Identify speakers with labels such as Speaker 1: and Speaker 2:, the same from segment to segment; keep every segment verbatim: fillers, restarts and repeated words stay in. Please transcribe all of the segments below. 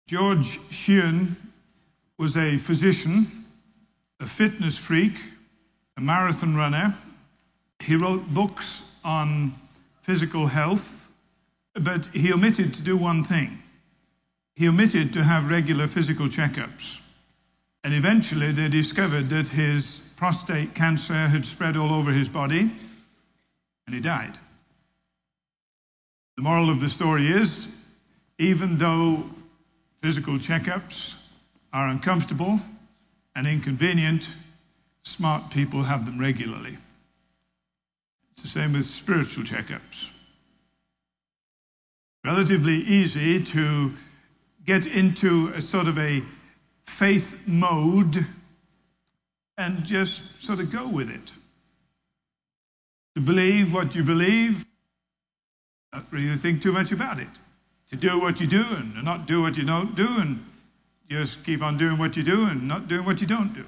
Speaker 1: George Sheehan was a physician, a fitness freak, a marathon runner. He wrote books on physical health, but he omitted to do one thing. He omitted to have regular physical checkups. And eventually they discovered that his prostate cancer had spread all over his body, and he died. The moral of the story is, even though physical checkups are uncomfortable and inconvenient, smart people have them regularly. It's the same with spiritual checkups. Relatively easy to get into a sort of a faith mode and just sort of go with it. To believe what you believe, not really think too much about it. To do what you do and not do what you don't do, and just keep on doing what you do and not doing what you don't do.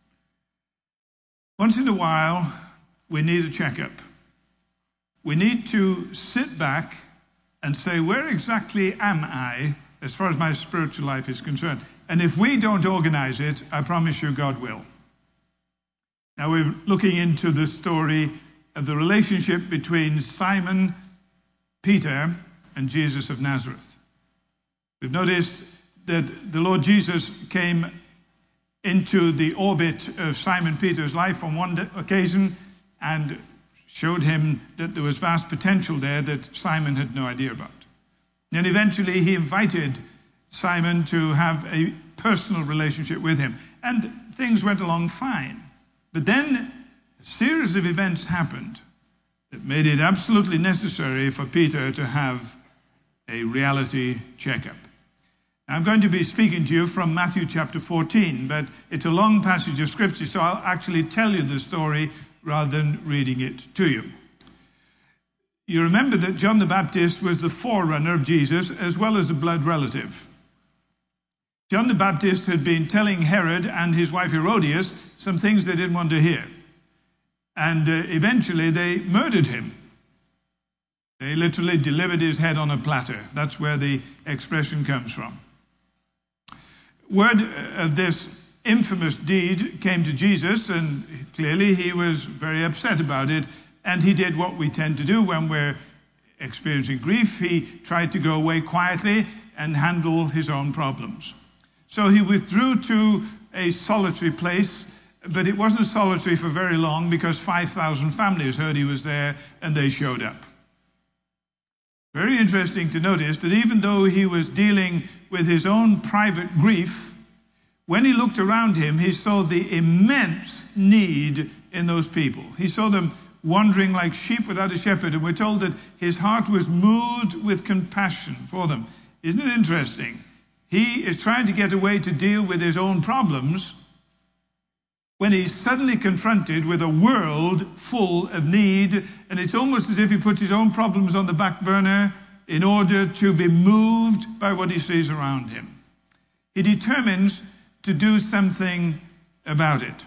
Speaker 1: Once in a while, we need a checkup. We need to sit back and say, where exactly am I as far as my spiritual life is concerned? And if we don't organize it, I promise you God will. Now we're looking into the story of the relationship between Simon, Peter, and Jesus of Nazareth. We've noticed that the Lord Jesus came into the orbit of Simon Peter's life on one occasion and showed him that there was vast potential there that Simon had no idea about. And eventually he invited Simon to have a personal relationship with him. And things went along fine. But then a series of events happened that made it absolutely necessary for Peter to have a reality checkup. I'm going to be speaking to you from Matthew chapter fourteen, but it's a long passage of scripture, so I'll actually tell you the story rather than reading it to you. You remember that John the Baptist was the forerunner of Jesus as well as a blood relative. John the Baptist had been telling Herod and his wife Herodias some things they didn't want to hear. And uh, eventually they murdered him. They literally delivered his head on a platter. That's where the expression comes from. Word of this infamous deed came to Jesus, and clearly he was very upset about it, and he did what we tend to do when we're experiencing grief. He tried to go away quietly and handle his own problems. So he withdrew to a solitary place, but it wasn't solitary for very long because five thousand families heard he was there and they showed up. Very interesting to notice that even though he was dealing with his own private grief, when he looked around him, he saw the immense need in those people. He saw them wandering like sheep without a shepherd, and we're told that his heart was moved with compassion for them. Isn't it interesting? He is trying to get away to deal with his own problems when he's suddenly confronted with a world full of need, and it's almost as if he puts his own problems on the back burner in order to be moved by what he sees around him. He determines to do something about it.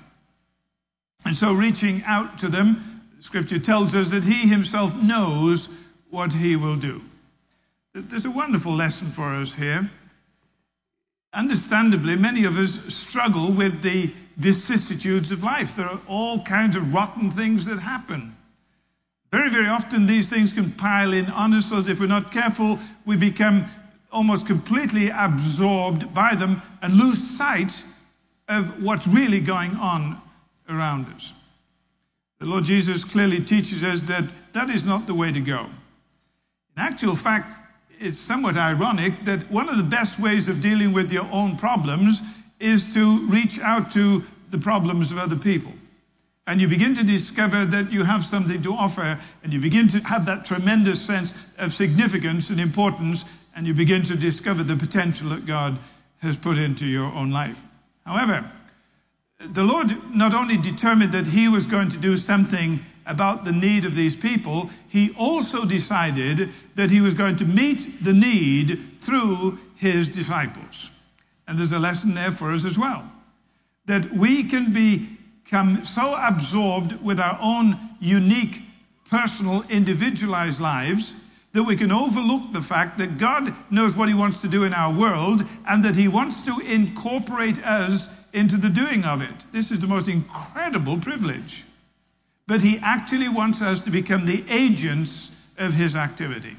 Speaker 1: And so reaching out to them, Scripture tells us that he himself knows what he will do. There's a wonderful lesson for us here. Understandably, many of us struggle with the vicissitudes of life. There are all kinds of rotten things that happen. Very, very often these things can pile in on us, so that if we're not careful, we become almost completely absorbed by them and lose sight of what's really going on around us. The Lord Jesus clearly teaches us that that is not the way to go. In actual fact, it's somewhat ironic that one of the best ways of dealing with your own problems is to reach out to the problems of other people. And you begin to discover that you have something to offer, and you begin to have that tremendous sense of significance and importance, and you begin to discover the potential that God has put into your own life. However, the Lord not only determined that he was going to do something about the need of these people, he also decided that he was going to meet the need through his disciples. And there's a lesson there for us as well, that we can become so absorbed with our own unique, personal, individualized lives that we can overlook the fact that God knows what he wants to do in our world and that he wants to incorporate us into the doing of it. This is the most incredible privilege. But he actually wants us to become the agents of his activity.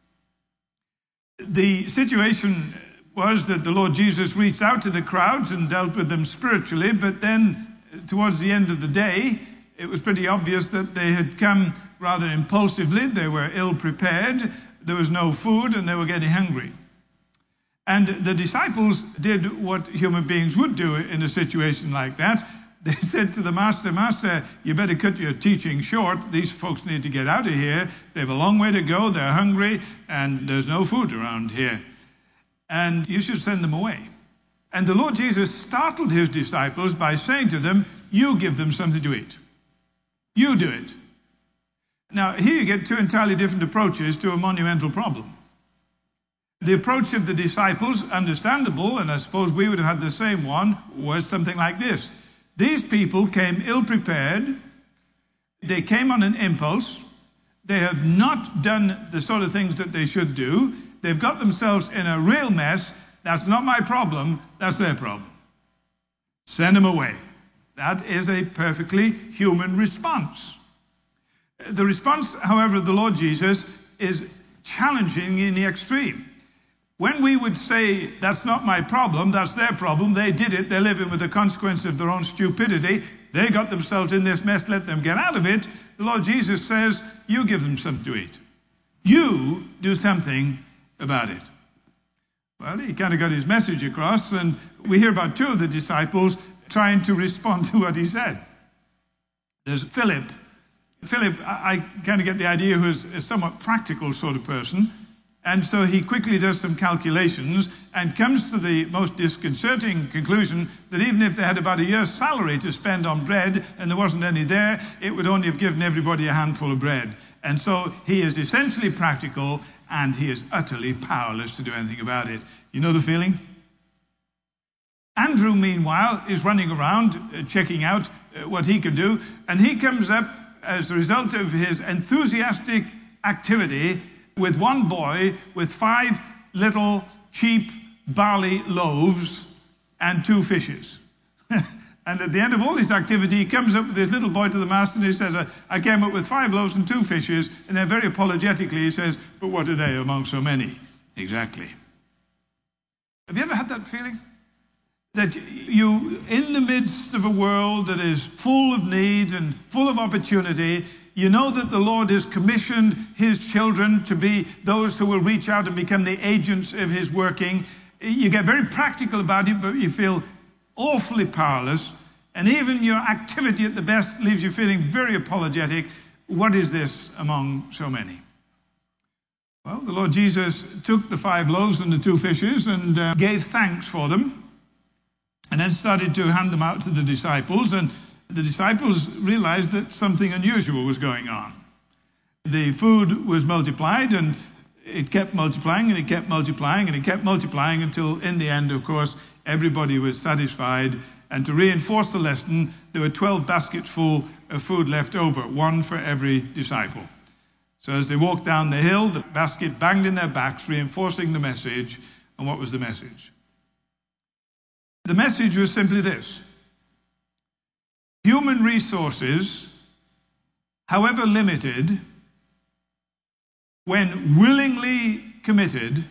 Speaker 1: The situation was that the Lord Jesus reached out to the crowds and dealt with them spiritually, but then towards the end of the day, it was pretty obvious that they had come rather impulsively. They were ill-prepared, there was no food, and they were getting hungry. And the disciples did what human beings would do in a situation like that. They said to the master, Master, you better cut your teaching short. These folks need to get out of here. They have a long way to go, they're hungry, and there's no food around here. And you should send them away. And the Lord Jesus startled his disciples by saying to them, you give them something to eat. You do it. Now, here you get two entirely different approaches to a monumental problem. The approach of the disciples, understandable, and I suppose we would have had the same one, was something like this. These people came ill-prepared. They came on an impulse. They have not done the sort of things that they should do. They've got themselves in a real mess. That's not my problem. That's their problem. Send them away. That is a perfectly human response. The response, however, of the Lord Jesus is challenging in the extreme. When we would say, that's not my problem, that's their problem, they did it, they're living with the consequence of their own stupidity, they got themselves in this mess, let them get out of it, the Lord Jesus says, you give them something to eat. You do something about it. Well, he kind of got his message across, and we hear about two of the disciples trying to respond to what he said. There's Philip. Philip, I, I kind of get the idea, who's a somewhat practical sort of person. And so he quickly does some calculations and comes to the most disconcerting conclusion that even if they had about a year's salary to spend on bread and there wasn't any there, it would only have given everybody a handful of bread. And so he is essentially practical and he is utterly powerless to do anything about it. You know the feeling? Andrew, meanwhile, is running around uh, checking out uh, what he can do, and he comes up as a result of his enthusiastic activity with one boy with five little cheap barley loaves and two fishes. And at the end of all this activity, he comes up with this little boy to the master and he says, I came up with five loaves and two fishes. And then very apologetically he says, but what are they among so many? Exactly. Have you ever had that feeling? That you, in the midst of a world that is full of need and full of opportunity, you know that the Lord has commissioned his children to be those who will reach out and become the agents of his working. You get very practical about it, but you feel awfully powerless. And even your activity at the best leaves you feeling very apologetic. What is this among so many? Well, the Lord Jesus took the five loaves and the two fishes and uh, gave thanks for them. And then started to hand them out to the disciples, and the disciples realized that something unusual was going on. The food was multiplied, and it kept multiplying, and it kept multiplying, and it kept multiplying until in the end, of course, everybody was satisfied. And to reinforce the lesson, there were twelve baskets full of food left over, one for every disciple. So as they walked down the hill, the basket banged in their backs, reinforcing the message. And what was the message? The message was simply this: human resources, however limited, when willingly committed,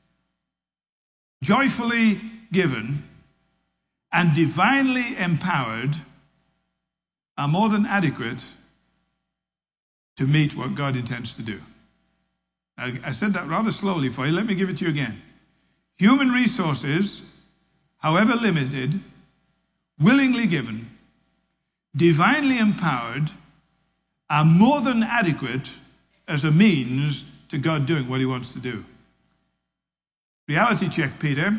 Speaker 1: joyfully given, and divinely empowered, are more than adequate to meet what God intends to do. I, I said that rather slowly for you. Let me give it to you again. Human resources, however limited, willingly given, divinely empowered, are more than adequate as a means to God doing what he wants to do. Reality check, Peter.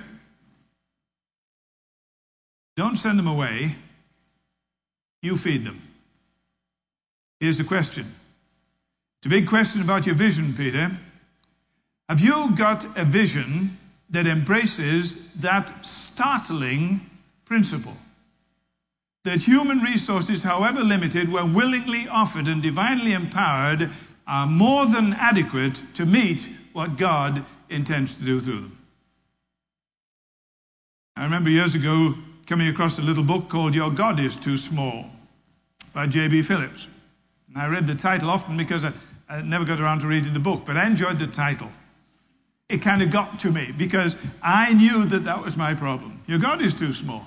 Speaker 1: Don't send them away. You feed them. Here's the question. It's a big question about your vision, Peter. Have you got a vision that embraces that startling principle? That human resources, however limited, when willingly offered and divinely empowered, are more than adequate to meet what God intends to do through them. I remember years ago coming across a little book called Your God is Too Small by J B Phillips. And I read the title often because I, I never got around to reading the book, but I enjoyed the title. It kind of got to me because I knew that that was my problem. Your God is too small.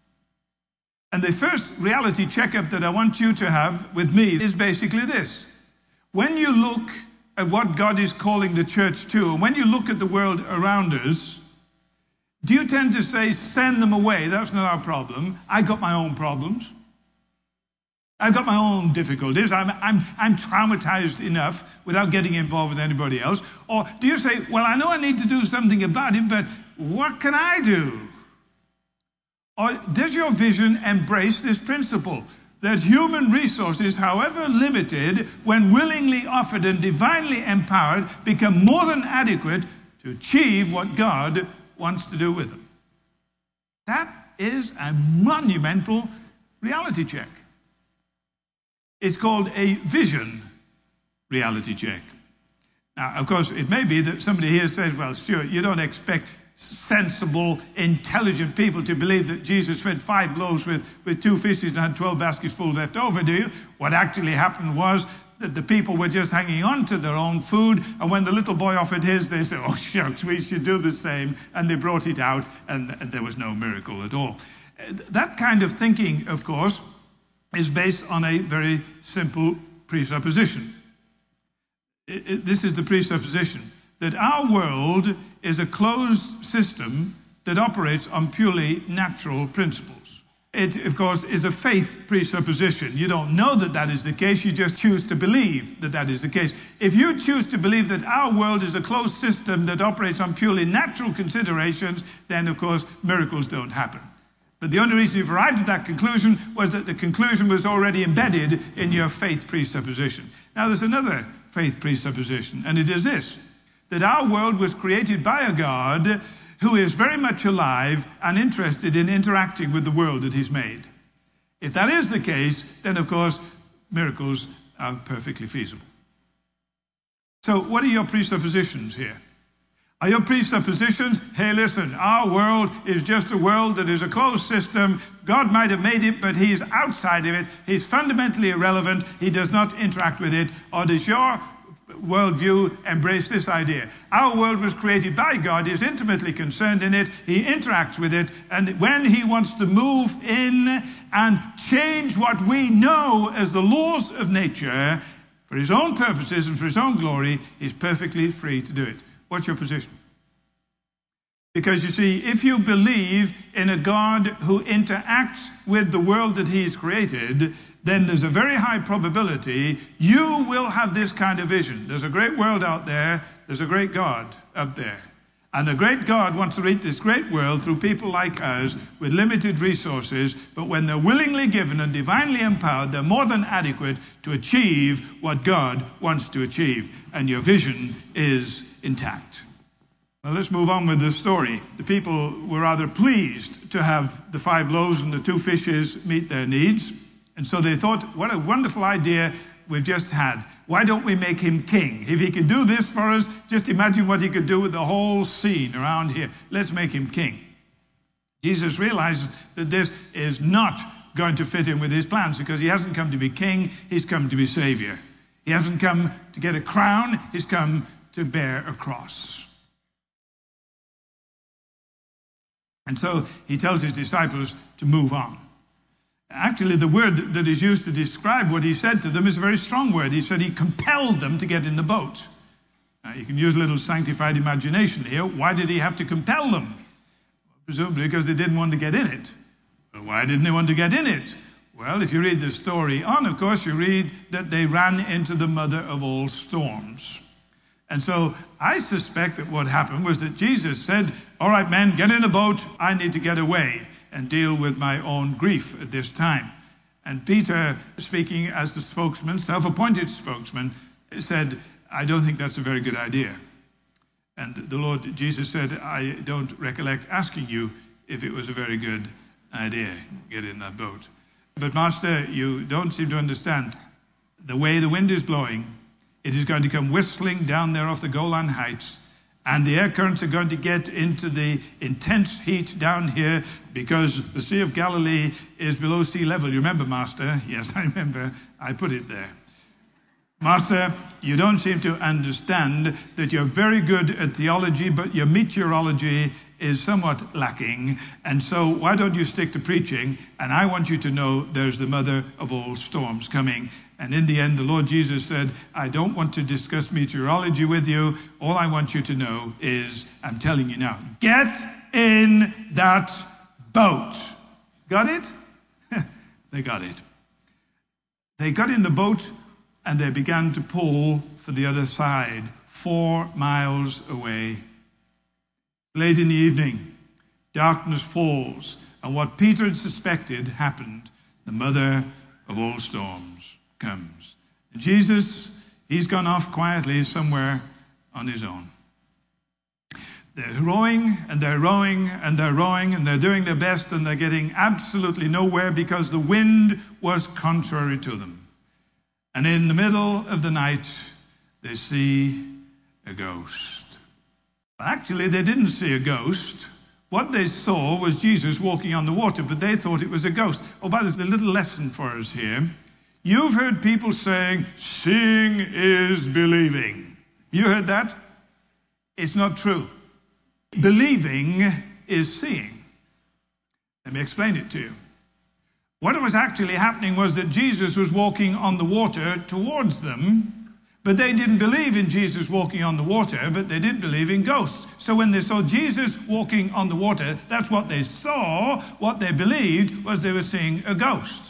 Speaker 1: And the first reality checkup that I want you to have with me is basically this. When you look at what God is calling the church to, and when you look at the world around us, do you tend to say, send them away? That's not our problem. I got my own problems. I've got my own difficulties. I'm, I'm, I'm traumatized enough without getting involved with anybody else. Or do you say, well, I know I need to do something about it, but what can I do? Or does your vision embrace this principle that human resources, however limited, when willingly offered and divinely empowered, become more than adequate to achieve what God wants to do with them? That is a monumental reality check. It's called a vision reality check. Now, of course, it may be that somebody here says, well, Stuart, you don't expect sensible, intelligent people to believe that Jesus fed five loaves with, with two fishes and had twelve baskets full left over, do you? What actually happened was that the people were just hanging on to their own food, and when the little boy offered his, they said, oh, shucks, we should do the same, and they brought it out, and, and there was no miracle at all. That kind of thinking, of course, is based on a very simple presupposition. It, it, this is the presupposition that our world is a closed system that operates on purely natural principles. It, of course, is a faith presupposition. You don't know that that is the case, you just choose to believe that that is the case. If you choose to believe that our world is a closed system that operates on purely natural considerations, then, of course, miracles don't happen. But the only reason you've arrived at that conclusion was that the conclusion was already embedded in your faith presupposition. Now, there's another faith presupposition, and it is this, that our world was created by a God who is very much alive and interested in interacting with the world that he's made. If that is the case, then, of course, miracles are perfectly feasible. So what are your presuppositions here? Are your presuppositions, hey, listen, our world is just a world that is a closed system. God might have made it, but he's outside of it. He's fundamentally irrelevant. He does not interact with it. Or does your worldview embrace this idea? Our world was created by God. He's intimately concerned in it. He interacts with it. And when he wants to move in and change what we know as the laws of nature for his own purposes and for his own glory, he's perfectly free to do it. What's your position? Because you see, if you believe in a God who interacts with the world that he has created, then there's a very high probability you will have this kind of vision. There's a great world out there. There's a great God up there. And the great God wants to reach this great world through people like us with limited resources, but when they're willingly given and divinely empowered, they're more than adequate to achieve what God wants to achieve. And your vision is intact. Now let's move on with the story. The people were rather pleased to have the five loaves and the two fishes meet their needs. And so they thought, what a wonderful idea we've just had. Why don't we make him king? If he can do this for us, just imagine what he could do with the whole scene around here. Let's make him king. Jesus realizes that this is not going to fit in with his plans because he hasn't come to be king, he's come to be savior. He hasn't come to get a crown, he's come to bear a cross. And so he tells his disciples to move on. Actually, the word that is used to describe what he said to them is a very strong word. He said he compelled them to get in the boat. Now, you can use a little sanctified imagination here. Why did he have to compel them? Presumably because they didn't want to get in it. Well, why didn't they want to get in it? Well, if you read the story on, of course, you read that they ran into the mother of all storms. And so I suspect that what happened was that Jesus said, all right, men, get in a boat. I need to get away and deal with my own grief at this time. And Peter, speaking as the spokesman, self-appointed spokesman, said, I don't think that's a very good idea. And the Lord Jesus said, I don't recollect asking you if it was a very good idea, get in that boat. But Master, you don't seem to understand. The way the wind is blowing, It is going to come whistling down there off the Golan Heights. And the air currents are going to get into the intense heat down here because the Sea of Galilee is below sea level. You remember, Master? Yes, I remember. I put it there. Master, you don't seem to understand that you're very good at theology, but your meteorology is somewhat lacking. And so why don't you stick to preaching? And I want you to know there's the mother of all storms coming. And in the end, the Lord Jesus said, I don't want to discuss meteorology with you. All I want you to know is, I'm telling you now, get in that boat. Got it? They got it. They got in the boat and they began to pull for the other side, four miles away. Late in the evening, darkness falls, and what Peter had suspected happened. The mother of all storms comes. And Jesus, he's gone off quietly somewhere on his own. They're rowing, and they're rowing, and they're rowing, and they're doing their best, and they're getting absolutely nowhere because the wind was contrary to them. And in the middle of the night, they see a ghost. Actually, they didn't see a ghost. What they saw was Jesus walking on the water, but they thought it was a ghost. Oh, by the way, a little lesson for us here. You've heard people saying, seeing is believing. You heard that? It's not true. Believing is seeing. Let me explain it to you. What was actually happening was that Jesus was walking on the water towards them, but they didn't believe in Jesus walking on the water, but they did believe in ghosts. So when they saw Jesus walking on the water, that's what they saw. What they believed was they were seeing a ghost.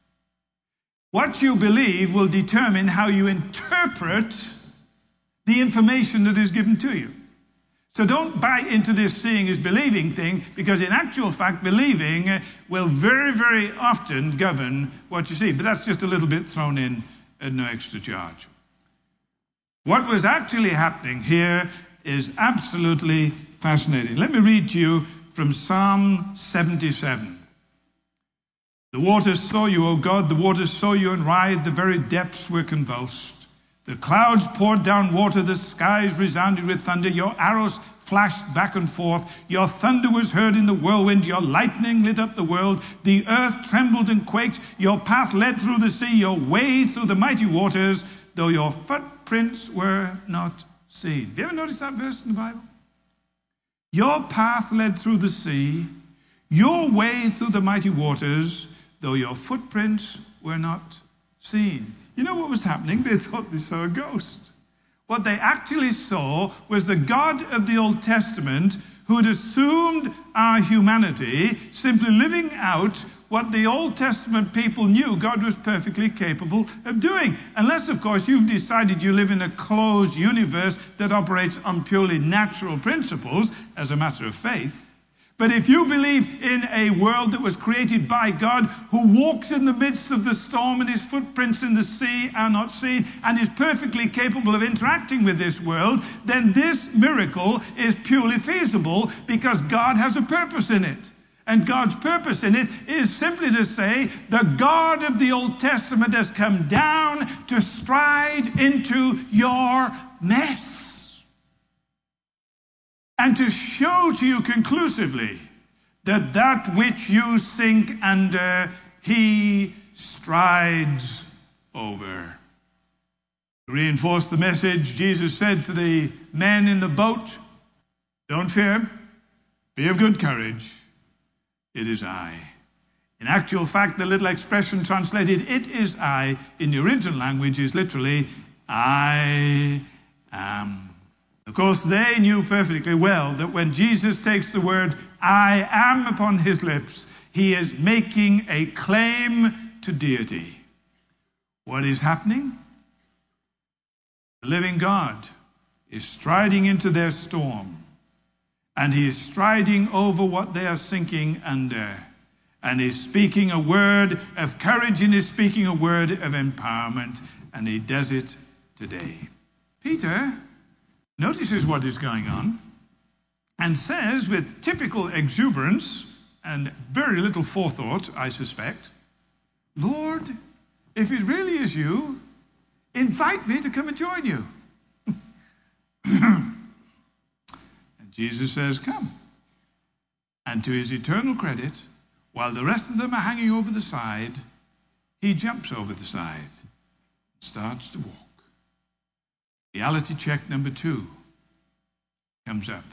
Speaker 1: What you believe will determine how you interpret the information that is given to you. So don't buy into this seeing is believing thing, because in actual fact, believing will very, very often govern what you see. But that's just a little bit thrown in at no extra charge. What was actually happening here is absolutely fascinating. Let me read to you from Psalm seventy-seven. The waters saw you, O God, the waters saw you and writhed, the very depths were convulsed. The clouds poured down water, the skies resounded with thunder, your arrows flashed back and forth, your thunder was heard in the whirlwind, your lightning lit up the world, the earth trembled and quaked, your path led through the sea, your way through the mighty waters, though your footprints were not seen. Have you ever noticed that verse in the Bible? Your path led through the sea, your way through the mighty waters, though your footprints were not seen. You know what was happening? They thought they saw a ghost. What they actually saw was the God of the Old Testament who had assumed our humanity, simply living out what the Old Testament people knew God was perfectly capable of doing. Unless, of course, you've decided you live in a closed universe that operates on purely natural principles as a matter of faith. But if you believe in a world that was created by God, who walks in the midst of the storm and his footprints in the sea are not seen, and is perfectly capable of interacting with this world, then this miracle is purely feasible because God has a purpose in it. And God's purpose in it is simply to say, the God of the Old Testament has come down to stride into your mess. And to show to you conclusively that that which you sink under, he strides over. To reinforce the message, Jesus said to the men in the boat, don't fear, be of good courage, it is I. In actual fact, the little expression translated, it is I, in the original language is literally, I am. Of course, they knew perfectly well that when Jesus takes the word, I am upon his lips, he is making a claim to deity. What is happening? The living God is striding into their storm, and he is striding over what they are sinking under, and he's speaking a word of courage, and he's speaking a word of empowerment, and he does it today. Peter notices what is going on and says with typical exuberance and very little forethought, I suspect, Lord, if it really is you, invite me to come and join you. And Jesus says, come. And to his eternal credit, while the rest of them are hanging over the side, he jumps over the side and starts to walk. Reality check number two comes up.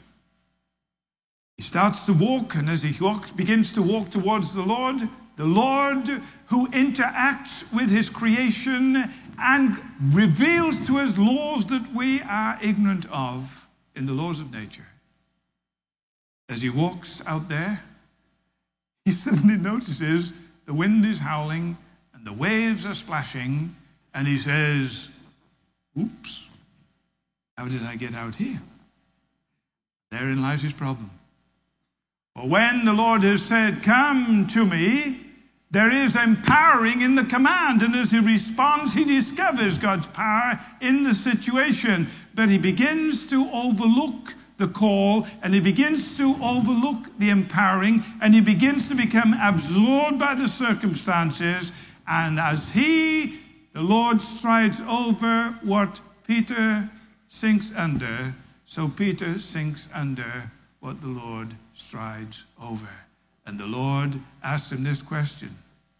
Speaker 1: He starts to walk, and as he walks, begins to walk towards the Lord, the Lord who interacts with his creation and reveals to us laws that we are ignorant of in the laws of nature. As he walks out there, he suddenly notices the wind is howling and the waves are splashing, and he says, oops, how did I get out here? Therein lies his problem. For when the Lord has said, come to me, there is empowering in the command, and as he responds, he discovers God's power in the situation. But he begins to overlook the call, and he begins to overlook the empowering, and he begins to become absorbed by the circumstances. And as he, the Lord, strides over what Peter sinks under, so Peter sinks under what the Lord strides over. And the Lord asks him this question: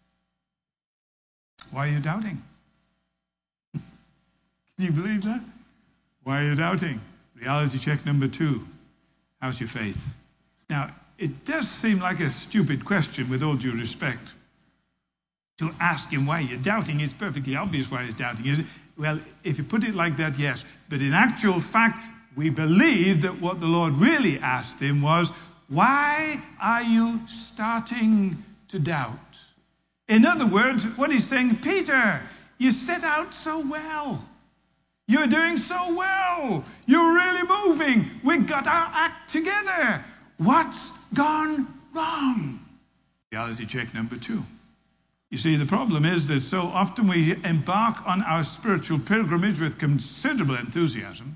Speaker 1: why are you doubting? Can you believe that? Why are you doubting? Reality check number two. How's your faith? Now, it does seem like a stupid question, with all due respect, to ask him why you're doubting. It's perfectly obvious why he's doubting, isn't it? Well, if you put it like that, yes. But in actual fact, we believe that what the Lord really asked him was, why are you starting to doubt? In other words, what he's saying, Peter, you set out so well. You're doing so well. You're really moving. We got our act together. What's gone wrong? Reality check number two. You see, the problem is that so often we embark on our spiritual pilgrimage with considerable enthusiasm.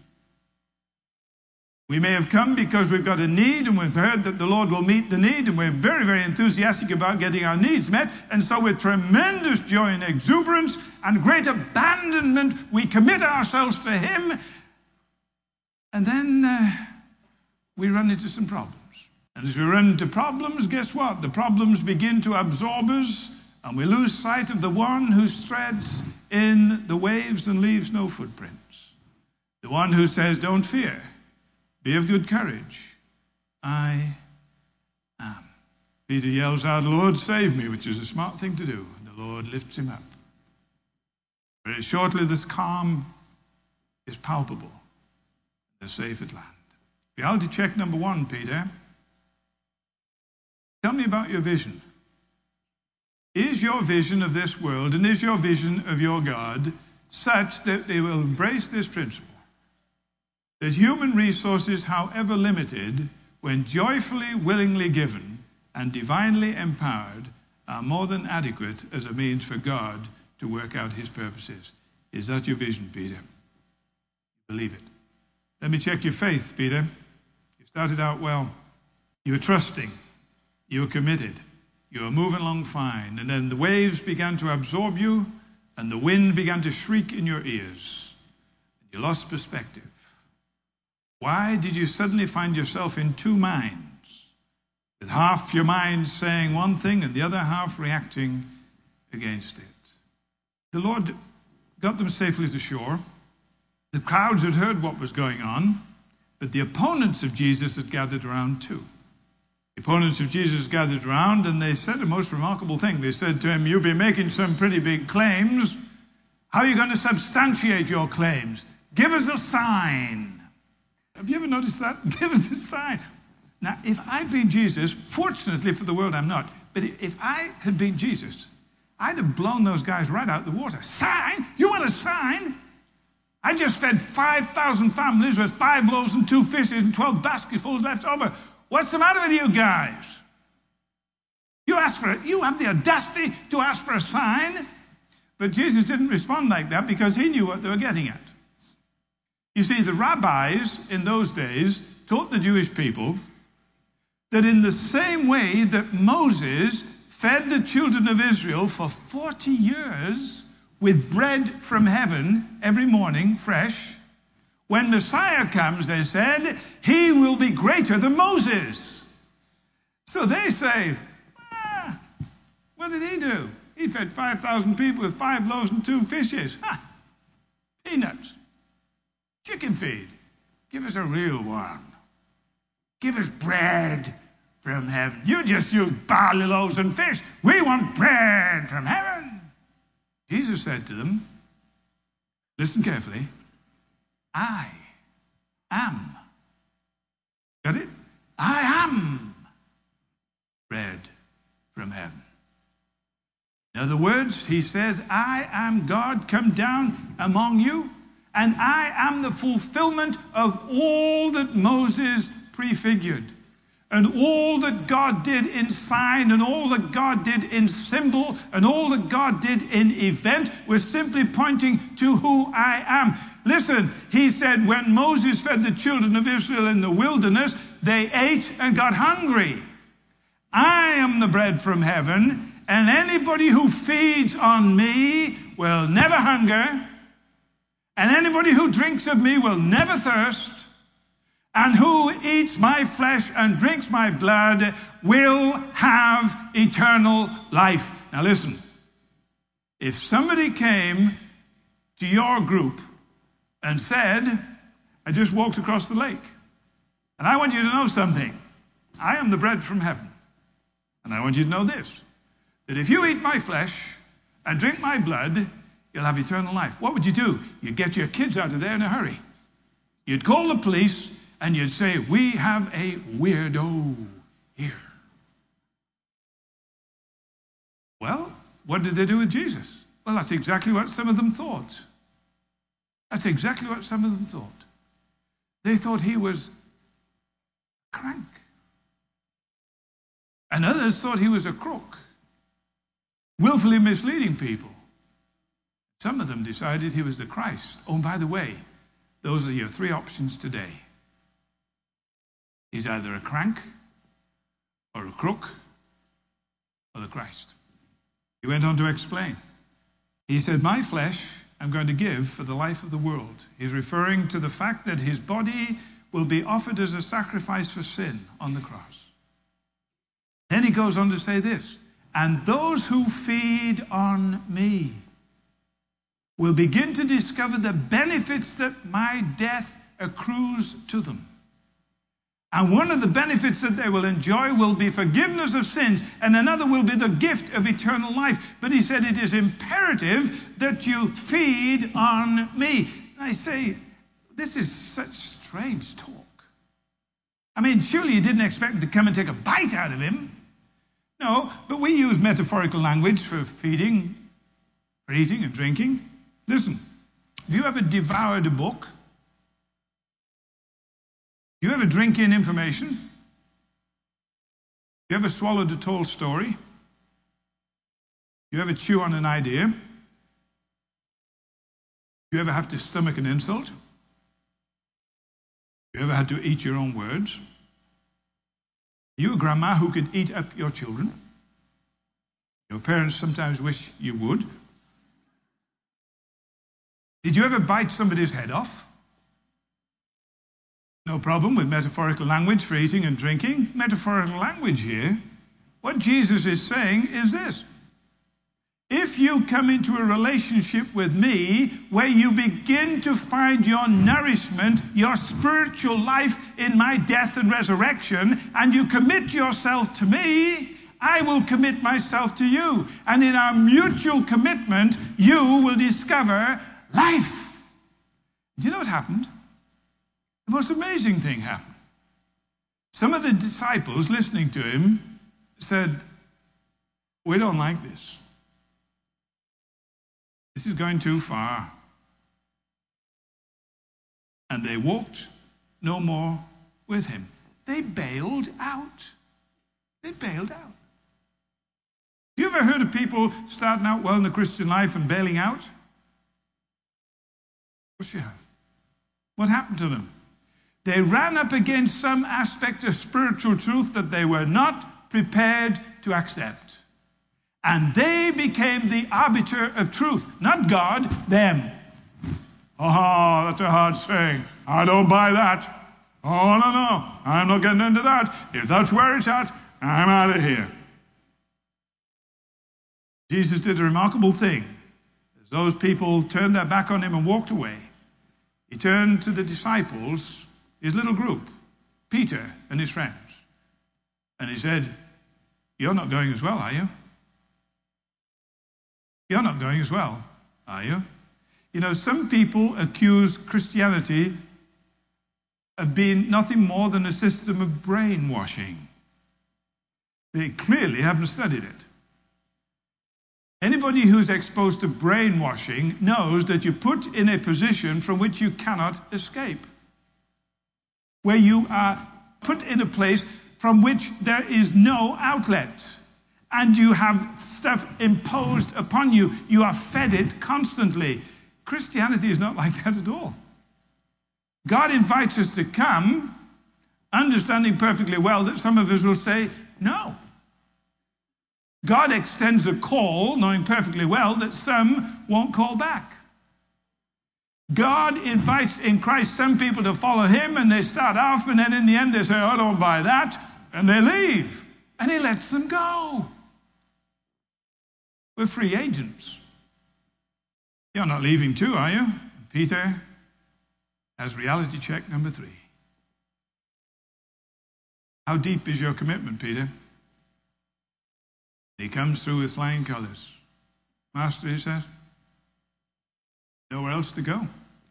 Speaker 1: We may have come because we've got a need and we've heard that the Lord will meet the need, and we're very, very enthusiastic about getting our needs met. And so with tremendous joy and exuberance and great abandonment, we commit ourselves to him. And then uh, we run into some problems. And as we run into problems, guess what? The problems begin to absorb us, and we lose sight of the one who treads in the waves and leaves no footprints. The one who says, don't fear. Be of good courage. I am. Peter yells out, Lord, save me, which is a smart thing to do. And the Lord lifts him up. Very shortly, this calm is palpable. They're safe at land. Reality check number one, Peter. Tell me about your vision. Is your vision of this world and is your vision of your God such that they will embrace this principle? That human resources, however limited, when joyfully, willingly given, and divinely empowered, are more than adequate as a means for God to work out his purposes. Is that your vision, Peter? Believe it. Let me check your faith, Peter. You started out well. You were trusting. You were committed. You were moving along fine. And then the waves began to absorb you, and the wind began to shriek in your ears. You lost perspective. Why did you suddenly find yourself in two minds, with half your mind saying one thing and the other half reacting against it? The Lord got them safely to shore. The crowds had heard what was going on, but the opponents of Jesus had gathered around too. The opponents of Jesus gathered around, and they said a most remarkable thing. They said to him, you've been making some pretty big claims. How are you going to substantiate your claims? Give us a sign. Have you ever noticed that? Give us a sign. Now, if I'd been Jesus, fortunately for the world I'm not, but if I had been Jesus, I'd have blown those guys right out the water. Sign? You want a sign? I just fed five thousand families with five loaves and two fishes and twelve basketfuls left over. What's the matter with you guys? You asked for it. You have the audacity to ask for a sign. But Jesus didn't respond like that because he knew what they were getting at. You see, the rabbis in those days taught the Jewish people that in the same way that Moses fed the children of Israel for forty years with bread from heaven every morning, fresh. When Messiah comes, they said, he will be greater than Moses. So they say, ah, what did he do? He fed five thousand people with five loaves and two fishes. Ha! Peanuts. Chicken feed. Give us a real one. Give us bread from heaven. You just use barley loaves and fish. We want bread from heaven. Jesus said to them, listen carefully, I am. Got it? I am bread from heaven. In other words, he says, I am God come down among you, and I am the fulfillment of all that Moses prefigured, and all that God did in sign, and all that God did in symbol, and all that God did in event was simply pointing to who I am. Listen, he said when Moses fed the children of Israel in the wilderness, they ate and got hungry. I am the bread from heaven, and anybody who feeds on me will never hunger, and anybody who drinks of me will never thirst, and who eats my flesh and drinks my blood will have eternal life. Now listen, if somebody came to your group and said, I just walked across the lake, and I want you to know something. I am the bread from heaven. And I want you to know this, that if you eat my flesh and drink my blood, you'll have eternal life. What would you do? You'd get your kids out of there in a hurry. You'd call the police and you'd say, we have a weirdo here. Well, what did they do with Jesus? Well, that's exactly what some of them thought. That's exactly what some of them thought. They thought he was a crank. And others thought he was a crook, willfully misleading people. Some of them decided he was the Christ. Oh, and by the way, those are your three options today. He's either a crank, or a crook, or the Christ. He went on to explain. He said, my flesh I'm going to give for the life of the world. He's referring to the fact that his body will be offered as a sacrifice for sin on the cross. Then he goes on to say this, and those who feed on me will begin to discover the benefits that my death accrues to them. And one of the benefits that they will enjoy will be forgiveness of sins, and another will be the gift of eternal life. But he said it is imperative that you feed on me. And I say, this is such strange talk. I mean, surely you didn't expect him to come and take a bite out of him. No, but we use metaphorical language for feeding, for eating and drinking. Listen, have you ever devoured a book? You ever drink in information? You ever swallowed a told story? You ever chew on an idea? You ever have to stomach an insult? You ever had to eat your own words? You a grandma who could eat up your children? Your parents sometimes wish you would. Did you ever bite somebody's head off? No problem with metaphorical language for eating and drinking. Metaphorical language here. What Jesus is saying is this. If you come into a relationship with me where you begin to find your nourishment, your spiritual life in my death and resurrection, and you commit yourself to me, I will commit myself to you. And in our mutual commitment, you will discover life. Do you know what happened? The most amazing thing happened. Some of the disciples listening to him said, we don't like this. This is going too far. And they walked no more with him. They bailed out. They bailed out. You ever heard of people starting out well in the Christian life and bailing out? Of course you have. What happened to them? They ran up against some aspect of spiritual truth that they were not prepared to accept. And they became the arbiter of truth. Not God, them. Oh, that's a hard saying. I don't buy that. Oh, no, no. I'm not getting into that. If that's where it's at, I'm out of here. Jesus did a remarkable thing. As those people turned their back on him and walked away, he turned to the disciples, his little group, Peter and his friends, and he said, "You're not going as well, are you? You're not going as well, are you?" You know, some people accuse Christianity of being nothing more than a system of brainwashing. They clearly haven't studied it. Anybody who's exposed to brainwashing knows that you're put in a position from which you cannot escape, where you are put in a place from which there is no outlet, and you have stuff imposed upon you. You are fed it constantly. Christianity is not like that at all. God invites us to come, understanding perfectly well that some of us will say no. God extends a call, knowing perfectly well that some won't call back. God invites in Christ some people to follow him, and they start off, and then in the end they say, "Oh, I don't buy that," and they leave, and he lets them go. We're free agents. You're not leaving too, are you? Peter has reality check number three. How deep is your commitment, Peter? He comes through with flying colors. "Master," he says, "nowhere else to go.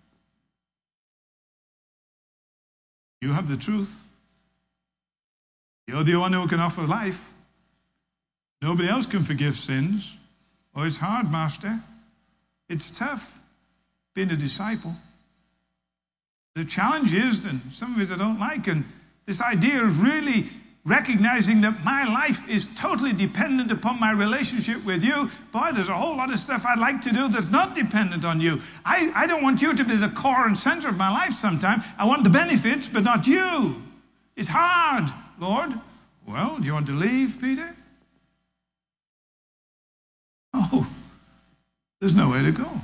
Speaker 1: You have the truth. You're the one who can offer life. Nobody else can forgive sins." "Oh, it's hard, Master. It's tough being a disciple. The challenge is, and some of it I don't like, and this idea of really recognizing that my life is totally dependent upon my relationship with you. Boy, there's a whole lot of stuff I'd like to do that's not dependent on you. I, I don't want you to be the core and center of my life sometime. I want the benefits, but not you. It's hard, Lord." "Well, do you want to leave, Peter?" Oh, there's nowhere to go.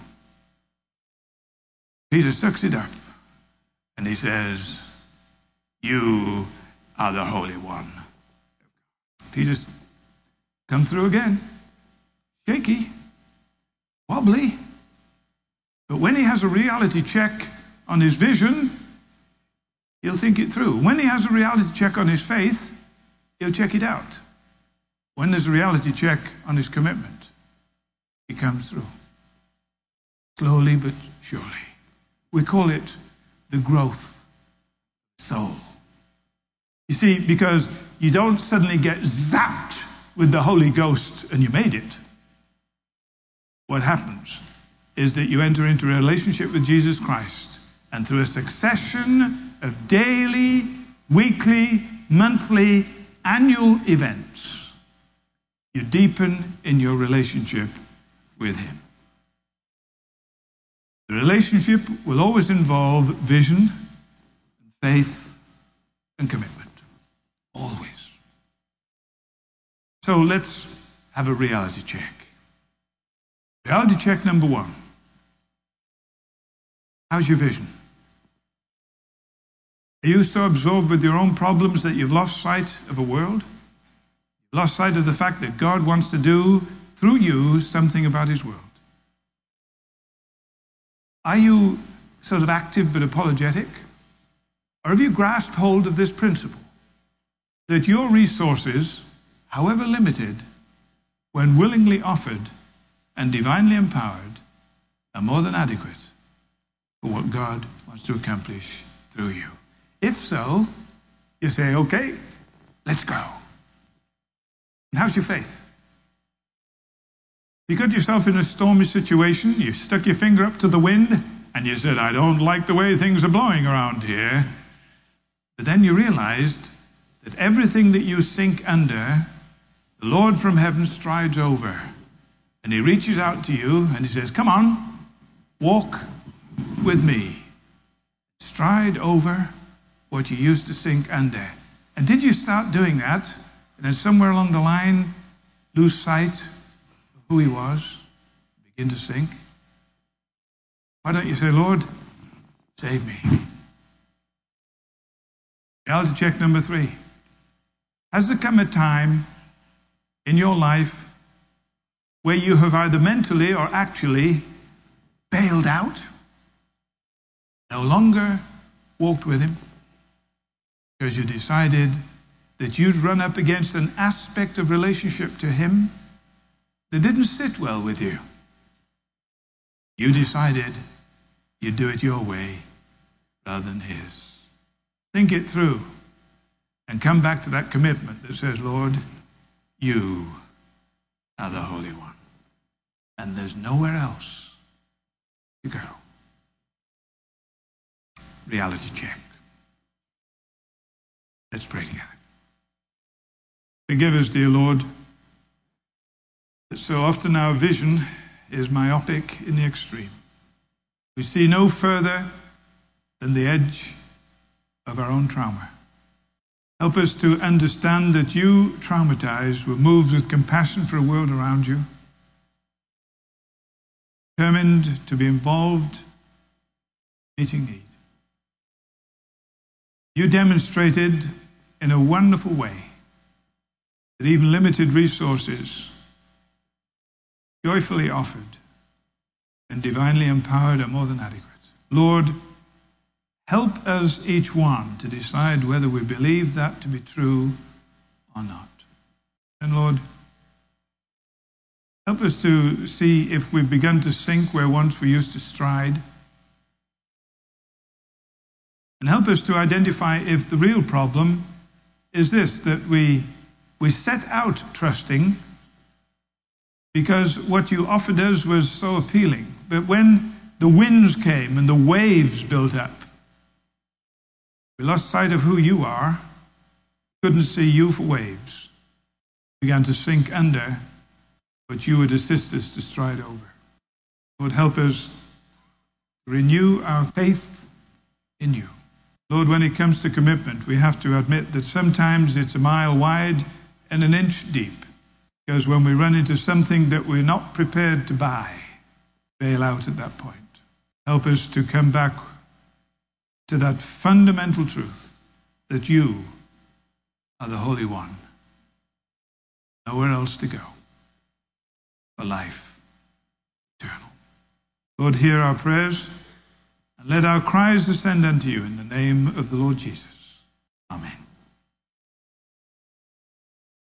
Speaker 1: Peter sucks it up, and he says, "You are the Holy One." Peter's come through again. Shaky, wobbly. But when he has a reality check on his vision, he'll think it through. When he has a reality check on his faith, he'll check it out. When there's a reality check on his commitment, he comes through. Slowly but surely. We call it the growth soul. You see, because you don't suddenly get zapped with the Holy Ghost and you made it. What happens is that you enter into a relationship with Jesus Christ, and through a succession of daily, weekly, monthly, annual events, you deepen in your relationship with him. The relationship will always involve vision, faith, and commitment. Always. So let's have a reality check. Reality check number one. How's your vision? Are you so absorbed with your own problems that you've lost sight of a world? You've lost sight of the fact that God wants to do through you something about his world? Are you sort of active but apologetic? Or have you grasped hold of this principle, that your resources, however limited, when willingly offered and divinely empowered, are more than adequate for what God wants to accomplish through you? If so, you say, okay, let's go. And how's your faith? You got yourself in a stormy situation, you stuck your finger up to the wind, and you said, I don't like the way things are blowing around here. But then you realized that everything that you sink under, the Lord from heaven strides over. And he reaches out to you and he says, come on, walk with me. Stride over what you used to sink under. And did you start doing that, and then somewhere along the line, lose sight who he was, begin to sink, why don't you say, Lord, save me? Reality check number three. Has there come a time in your life where you have either mentally or actually bailed out, no longer walked with him, because you decided that you'd run up against an aspect of relationship to him that didn't sit well with you? You decided you'd do it your way rather than his. Think it through and come back to that commitment that says, Lord, you are the Holy One, and there's nowhere else to go. Reality check. Let's pray together. Forgive us, dear Lord, that so often our vision is myopic in the extreme. We see no further than the edge of our own trauma. Help us to understand that you, traumatized, were moved with compassion for a world around you, determined to be involved, meeting need. You demonstrated in a wonderful way that even limited resources, joyfully offered and divinely empowered, are more than adequate. Lord, help us each one to decide whether we believe that to be true or not. And Lord, help us to see if we've begun to sink where once we used to stride. And help us to identify if the real problem is this, that we, we set out trusting because what you offered us was so appealing. But when the winds came and the waves built up, we lost sight of who you are, couldn't see you for waves, began to sink under what you would assist us to stride over. Lord, help us renew our faith in you. Lord, when it comes to commitment, we have to admit that sometimes it's a mile wide and an inch deep. Because when we run into something that we're not prepared to buy, bail out at that point. Help us to come back to that fundamental truth that you are the Holy One. Nowhere else to go for life eternal. Lord, hear our prayers and let our cries ascend unto you in the name of the Lord Jesus. Amen.